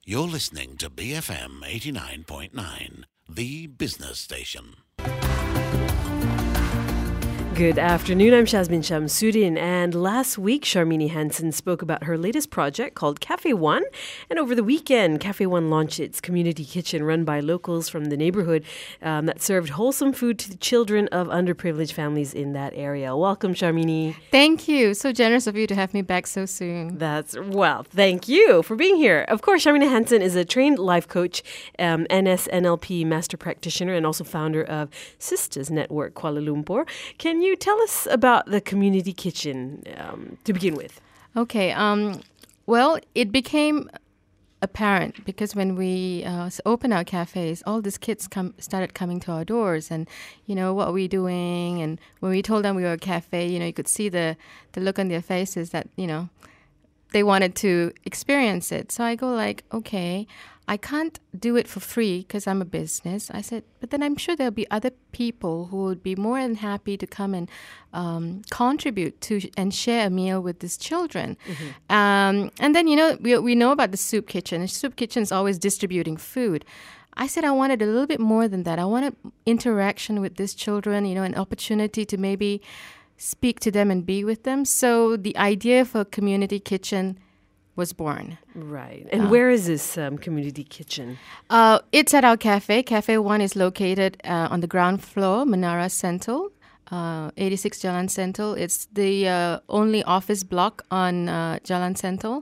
You're listening to BFM 89.9, the business station. Good afternoon, I'm Shazmin Shamsuddin, and last week Sharmini Hansen spoke about her latest project called Cafe One, and over the weekend Cafe One launched its community kitchen run by locals from the neighborhood that served wholesome food to the children of underprivileged families in that area. Welcome, Sharmini. Thank you. So generous of you to have me back so soon. Thank you for being here. Of course, Sharmini Hansen is a trained life coach, NSNLP master practitioner, and also founder of Sisters Network Kuala Lumpur. Can you tell us about the community kitchen to begin with? Okay. Well, it became apparent because when we opened our cafes, all these kids started coming to our doors and, what are we doing? And when we told them we were a cafe, you could see the look on their faces that, they wanted to experience it. So I go like, okay, I can't do it for free because I'm a business. I said, but then I'm sure there'll be other people who would be more than happy to come and contribute to and share a meal with these children. Mm-hmm. And then, we know about the soup kitchen. The soup kitchen is always distributing food. I said I wanted a little bit more than that. I wanted interaction with these children, an opportunity to maybe speak to them and be with them. So the idea for a community kitchen was born. Right. And where is this community kitchen? It's at our cafe. Cafe One is located on the ground floor, Menara Sentul, 86 Jalan Sentul. It's the only office block on Jalan Sentul.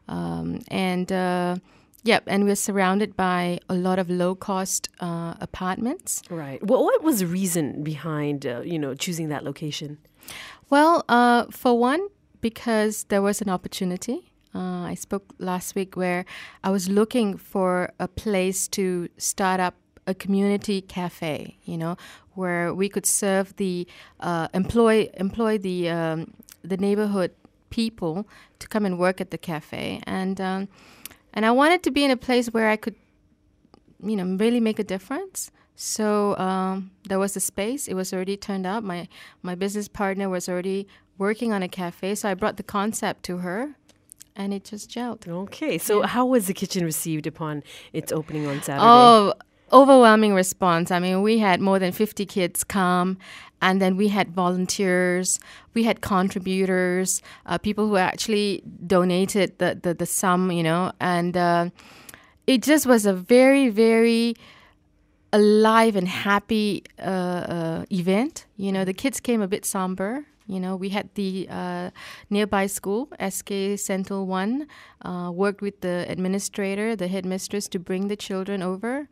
And we're surrounded by a lot of low-cost apartments. Right. Well, what was the reason behind, choosing that location? Well, for one, because there was an opportunity. I spoke last week where I was looking for a place to start up a community cafe, where we could serve the employ the neighborhood people to come and work at the cafe, and I wanted to be in a place where I could, really make a difference. So there was a space. It was already turned up. My business partner was already working on a cafe, so I brought the concept to her. And it just gelled. Okay. So how was the kitchen received upon its opening on Saturday? Oh, overwhelming response. I mean, we had more than 50 kids come. And then we had volunteers. We had contributors, people who actually donated the sum, And it just was a very, very alive and happy event. The kids came a bit somber. We had the nearby school, SK Sentul 1, worked with the administrator, the headmistress, to bring the children over.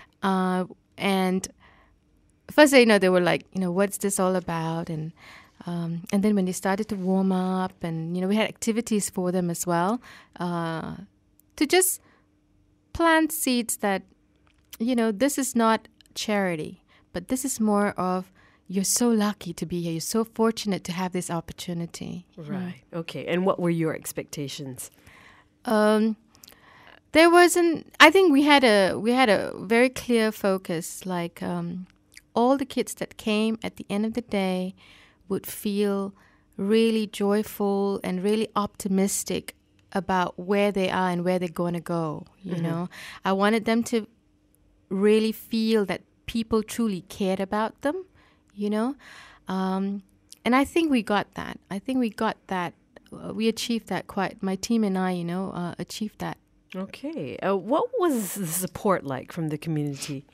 And first, they were like, what's this all about? And then when they started to warm up and, we had activities for them as well to just plant seeds that, this is not charity, but this is more of, you're so lucky to be here. You're so fortunate to have this opportunity. Right. Okay. And what were your expectations? There wasn't. I think we had a very clear focus. Like all the kids that came at the end of the day would feel really joyful and really optimistic about where they are and where they're going to go. I wanted them to really feel that people truly cared about them. And I think we got that. We achieved that my team and I, achieved that. Okay. What was the support like from the community?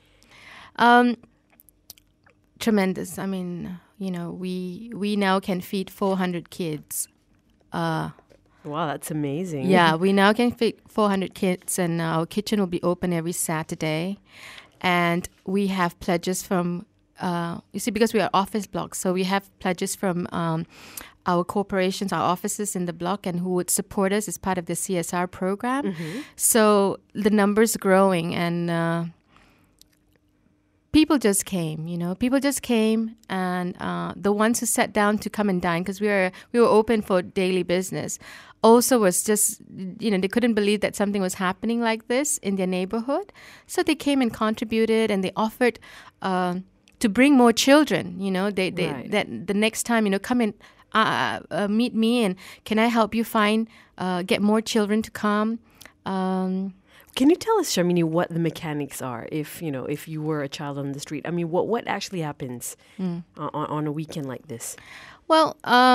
Tremendous. I mean, we now can feed 400 kids. Wow, that's amazing. Yeah, we now can feed 400 kids, and our kitchen will be open every Saturday. And we have pledges from because we are office blocks, so we have pledges from our corporations, our offices in the block, and who would support us as part of the CSR program. Mm-hmm. So the numbers growing, and people just came. People just came, and the ones who sat down to come and dine, because we were open for daily business, also was just, they couldn't believe that something was happening like this in their neighborhood. So they came and contributed, and they offered to bring more children. Right. That the next time, come and meet me, and can I help you get more children to come? Can you tell us, Sharmini, what the mechanics are if you were a child on the street? I mean, what actually happens on a weekend like this? Well,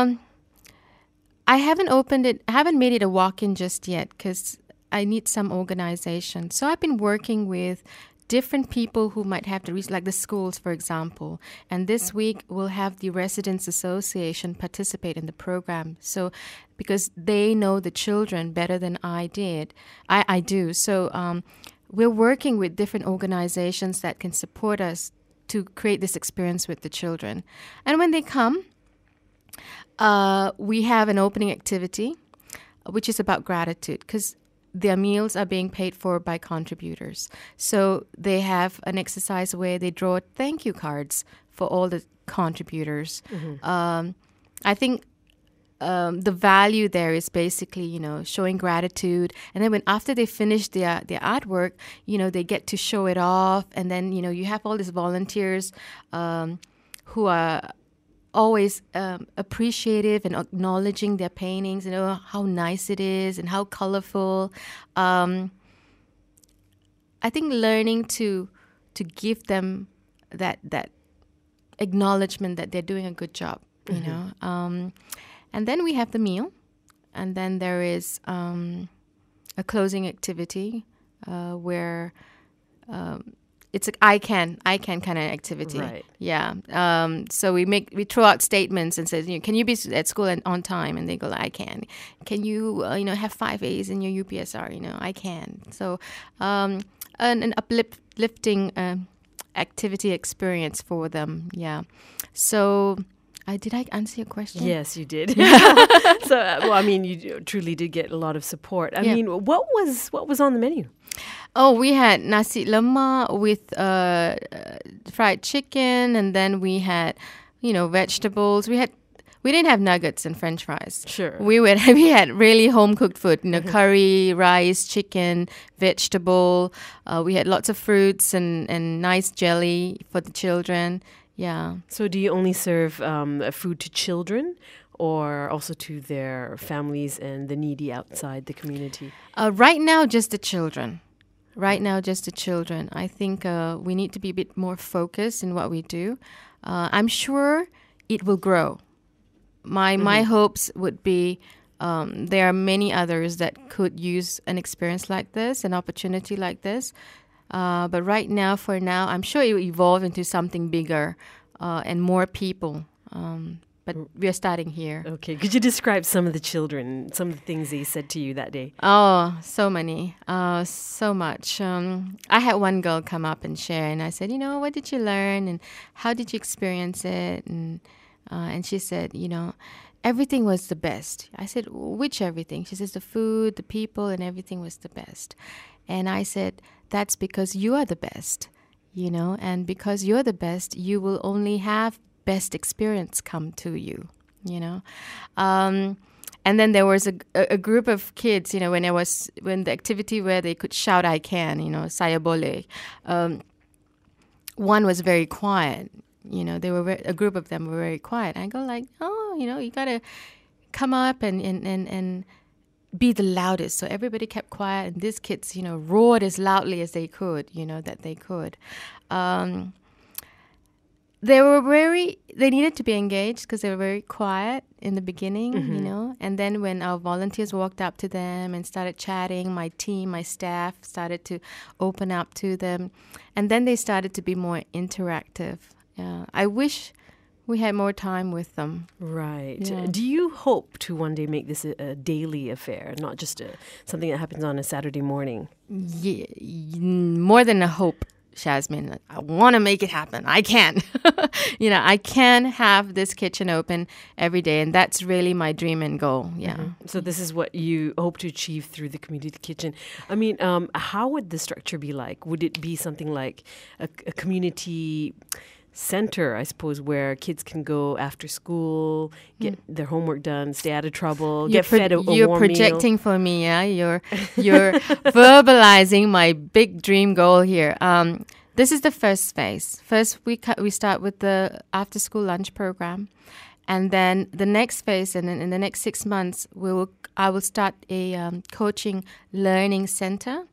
I haven't made it a walk-in just yet because I need some organization. So I've been working with different people who might have like the schools, for example. And this week we'll have the Residents Association participate in the program. So because they know the children better than I do. So we're working with different organizations that can support us to create this experience with the children. And when they come, we have an opening activity, which is about gratitude, because their meals are being paid for by contributors. So they have an exercise where they draw thank you cards for all the contributors. I think the value there is basically, showing gratitude. And then after they finish their artwork, they get to show it off. And then, you have all these volunteers who are always appreciative and acknowledging their paintings, how nice it is and how colorful. I think learning to give them that acknowledgement that they're doing a good job, you know. And then we have the meal, and then there is a closing activity where it's an I can kind of activity. Right. Yeah. So we throw out statements and says, can you be at school on time? And they go, I can. Can you, have 5 A's in your UPSR? I can. So an uplifting activity experience for them. Yeah. So did I answer your question? Yes, you did. So, you truly did get a lot of support. I mean, what was on the menu? Oh, we had nasi lemak with fried chicken, and then we had, vegetables. We didn't have nuggets and French fries. Sure. We had really home cooked food. Curry, rice, chicken, vegetable. We had lots of fruits and nice jelly for the children. Yeah. So, do you only serve food to children, or also to their families and the needy outside the community? Right now, just the children. I think we need to be a bit more focused in what we do. I'm sure it will grow. My hopes would be there are many others that could use an experience like this, an opportunity like this. But for now, I'm sure it will evolve into something bigger and more people. But we are starting here. Okay. Could you describe some of the children, some of the things they said to you that day? Oh, so many. So much. I had one girl come up and share, and I said, what did you learn and how did you experience it? And she said, everything was the best. I said, which everything? She says, the food, the people, and everything was the best. And I said, that's because you are the best, and because you're the best, you will only have best experience come to you, and then there was a group of kids, when the activity where they could shout I can, saya boleh. One was very quiet, they were a group of them were very quiet. I go like, you gotta come up and be the loudest. So everybody kept quiet, and these kids, roared as loudly as they could, that they could. They needed to be engaged because they were very quiet in the beginning, and then when our volunteers walked up to them and started chatting, my team, my staff started to open up to them, and then they started to be more interactive. I wish we had more time with them. Right. Yeah. Do you hope to one day make this a daily affair, not just something that happens on a Saturday morning? Yeah, more than a hope. Shazmin, I want to make it happen. I can. I can have this kitchen open every day, and that's really my dream and goal. Yeah. So this is what you hope to achieve through the community kitchen. I mean, how would the structure be like? Would it be something like a community center, I suppose, where kids can go after school, get their homework done, stay out of trouble, get fed a warm You're projecting meal? for me, yeah? You're verbalizing my big dream goal here. This is the first phase. First, we start with the after-school lunch program. And then the next phase, and then in the next 6 months, I will start a coaching learning center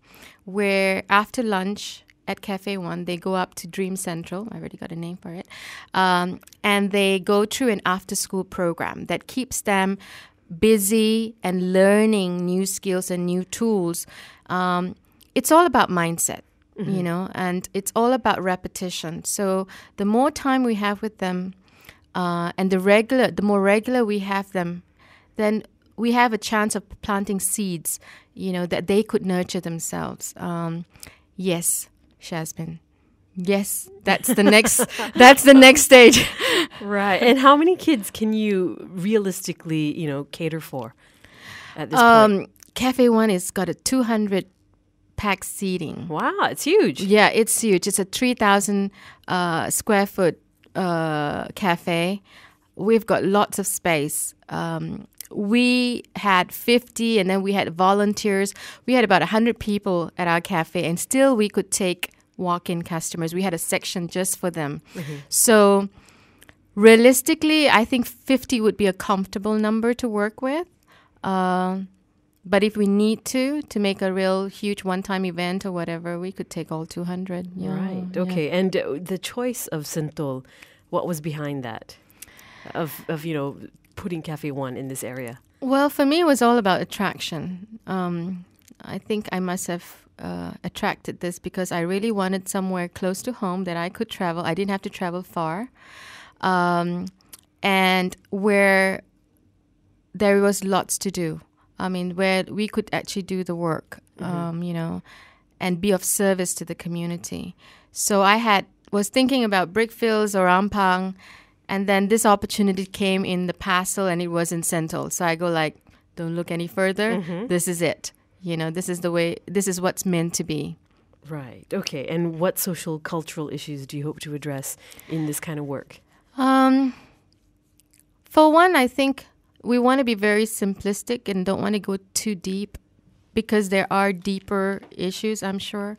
where after lunch at Cafe One, they go up to Dream Central. I already got a name for it. And they go through an after-school program that keeps them busy and learning new skills and new tools. It's all about mindset, you know, and it's all about repetition. So the more time we have with them, and the more regular we have them, then we have a chance of planting seeds, you know, that they could nurture themselves. Yes, Shazmin. Yes, that's the next stage. Right. And how many kids can you realistically, you know, cater for at this point? Cafe One has got a 200 pack seating. Wow, it's huge. Yeah, it's huge. It's a 3,000 square foot cafe. We've got lots of space. We had 50, and then we had volunteers. We had about 100 people at our cafe, and still we could take walk-in customers. We had a section just for them. So realistically, I think 50 would be a comfortable number to work with. But if we need to make a real huge one-time event or whatever, we could take all 200. Yeah, Right. Okay. yeah. And the choice of Sentol, what was behind that? Of you know, putting Cafe One in this area? Well, for me, it was all about attraction. I think I must have attracted this because I really wanted somewhere close to home that I could travel. I didn't have to travel far. And where there was lots to do. I mean, where we could actually do the work, you know, and be of service to the community. So I was thinking about Brickfields or Ampang, and then this opportunity came in the Pastel, and it was in Sentol. So I go like, don't look any further. This is it. You know, this is what's meant to be. Right. Okay. And what social cultural issues do you hope to address in this kind of work? For one, I think we want to be very simplistic and don't want to go too deep because there are deeper issues, I'm sure.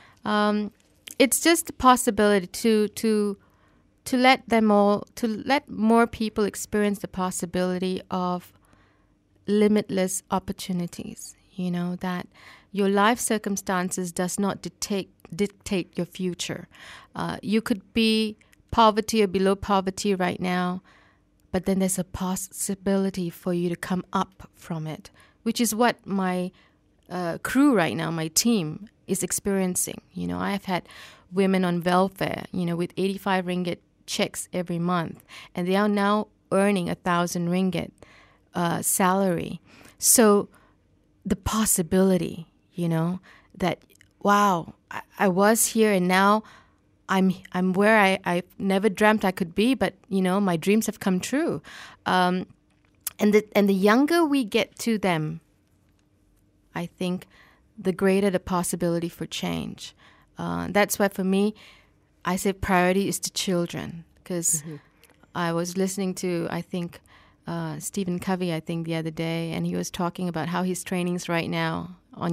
It's just a possibility to let more people experience the possibility of limitless opportunities. You know, that your life circumstances does not dictate your future. You could be poverty or below poverty right now, but then there's a possibility for you to come up from it, which is what my crew right now, my team, is experiencing. You know, I've had women on welfare, you know, with 85 ringgit checks every month, and they are now earning 1,000 ringgit salary. So the possibility, you know, that, wow, I was here and now I'm where I never dreamt I could be, but, you know, my dreams have come true. And the younger we get to them, I think the greater the possibility for change. That's why for me, I say priority is to children, because I was listening to, I think, Stephen Covey, I think, the other day, and he was talking about how his trainings right now on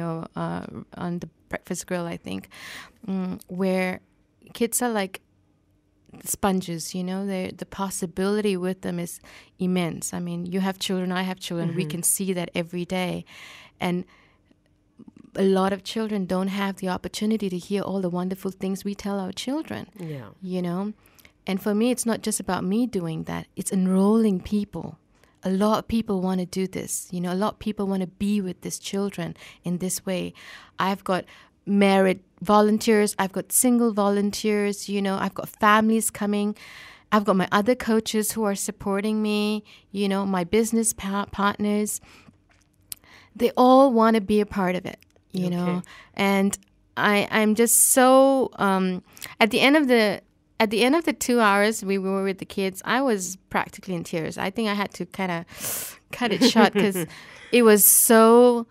the Breakfast Grill, I think, where kids are like sponges, you know, the possibility with them is immense. I mean, you have children, I have children, we can see that every day. And a lot of children don't have the opportunity to hear all the wonderful things we tell our children, you know. And for me, it's not just about me doing that. It's enrolling people. A lot of people want to do this. You know, a lot of people want to be with these children in this way. I've got married volunteers. I've got single volunteers. You know, I've got families coming. I've got my other coaches who are supporting me. You know, my business partners. They all want to be a part of it, you know. And I'm just so, at the end of the 2 hours we were with the kids, I was practically in tears. I think I had to kind of cut it short because it was so,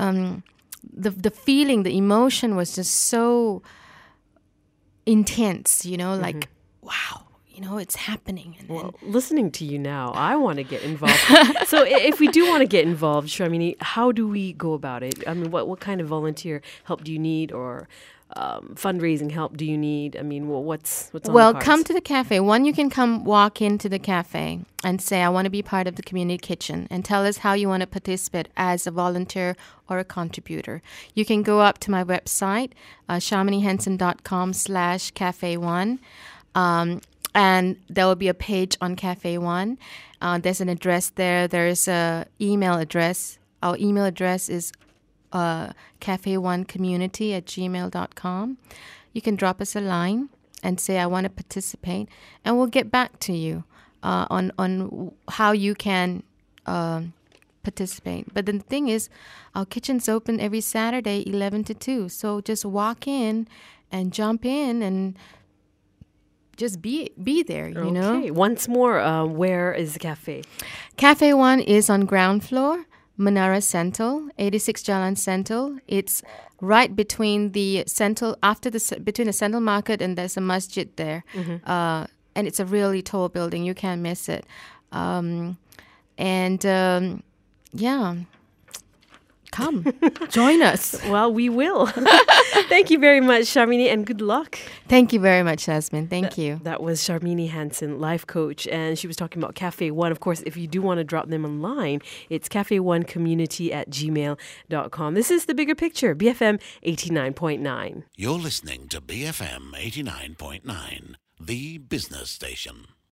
the feeling, the emotion was just so intense, you know, like, wow, it's happening. And Well, listening to you now, I want to get involved. So if we do want to get involved, Sharmini, how do we go about it? I mean, what kind of volunteer help do you need, or fundraising help do you need? I mean, what's on Well, the cards? come to the cafe. One, you can come walk into the cafe and say, I want to be part of the community kitchen, and tell us how you want to participate as a volunteer or a contributor. You can go up to my website, sharminihenson.com/cafe1. And there will be a page on Cafe One. There's an address there. There's a email address. Our email address is cafe1community@gmail.com. You can drop us a line and say, I want to participate, and we'll get back to you on how you can participate. But the thing is, our kitchen's open every Saturday, 11 to 2. So just walk in and jump in and just be there, you know. Okay. Once more, where is the cafe? Cafe One is on ground floor, Menara Sentul, 86 Jalan Sentul. It's right between the Sentul, between the Sentul Market, and there's a masjid there. And it's a really tall building. You can't miss it. Yeah. Come, join us. Well, we will. Thank you very much, Sharmini, and good luck. Thank you very much, Jasmine. Thank you. That was Sharmini Hanson, life coach, and she was talking about Cafe One. Of course, if you do want to drop them a line, it's cafe1community@gmail.com. This is The Bigger Picture, BFM 89.9. You're listening to BFM 89.9, the business station.